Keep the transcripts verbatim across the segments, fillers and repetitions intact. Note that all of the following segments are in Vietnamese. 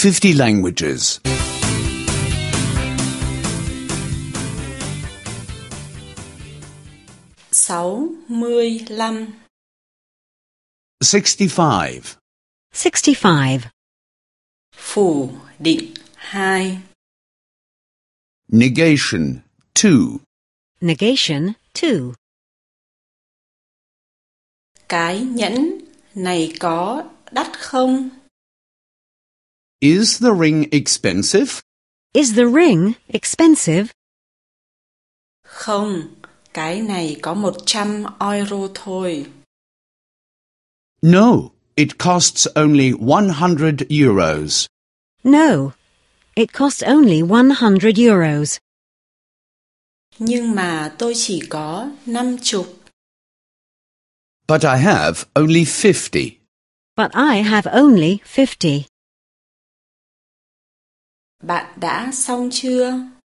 fifty languages. sáu mươi lăm. sixty-five. sixty-five. Phủ định hai. Negation, two. Negation, two. Cái nhẫn này có đắt không? Is the ring expensive? Is the ring expensive? Không, cái này có một trăm euro thôi. No, it costs only one hundred euros. No, it costs only one hundred euros. Nhưng mà tôi chỉ có năm chục. But I have only fifty. But I have only fifty. Bạn đã xong chưa?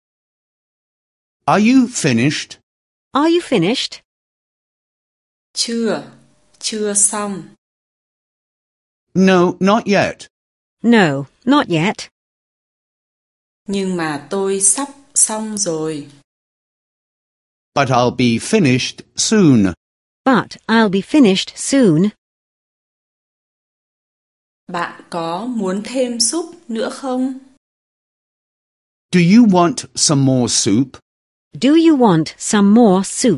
Are you finished? Are you finished? Chưa, chưa xong. No, not yet. No, not yet. Nhưng mà tôi sắp xong rồi. But I'll be finished soon. But I'll be finished soon. Bạn có muốn thêm súp nữa không? Do you want some more soup? Do you want some more soup?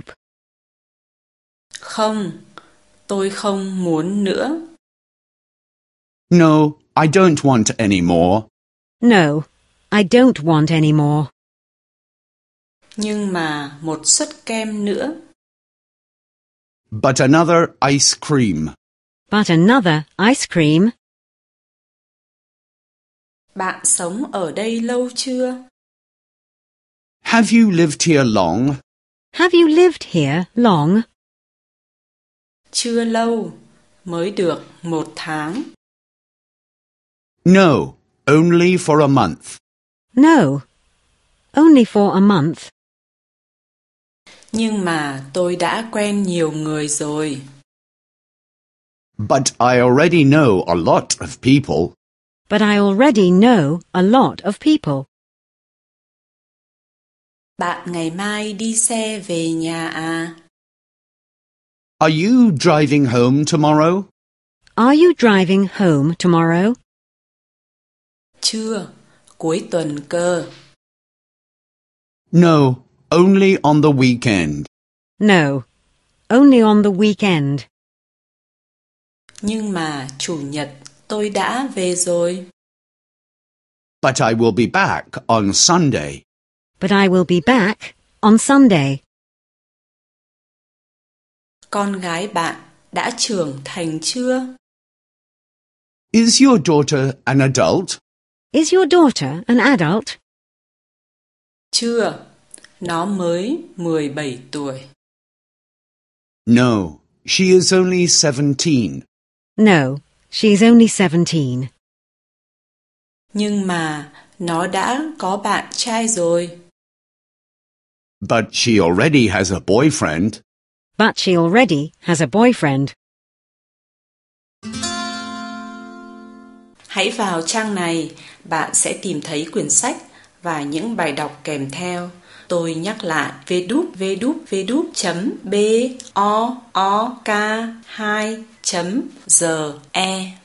Không, tôi không muốn nữa. No, I don't want any more. No, I don't want any more. Nhưng mà một suất kem nữa. But another ice cream. But another ice cream. Bạn sống ở đây lâu chưa? Have you lived here long? Have you lived here long? Chưa lâu, mới được một tháng. No, only for a month. No, only for a month. Nhưng mà tôi đã quen nhiều người rồi. But I already know a lot of people. But I already know a lot of people. Bạn ngày mai đi xe về nhà à? Are you driving home tomorrow? Are you driving home tomorrow? Chưa, cuối tuần cơ. No, only on the weekend. No, only on the weekend. Nhưng mà chủ nhật tôi đã về rồi. But I will be back on Sunday. But I will be back on Sunday. Con gái bạn đã trưởng thành chưa? Is your daughter an adult? Is your daughter an adult? Chưa, nó mới mười bảy tuổi. No, she is only seventeen. No, she is only seventeen. Nhưng mà nó đã có bạn trai rồi. But she already has a boyfriend. But she already has a boyfriend. Hãy vào trang này, bạn sẽ tìm thấy quyển sách và những bài đọc kèm theo. Tôi nhắc lại w w w chấm b o o k hai chấm g e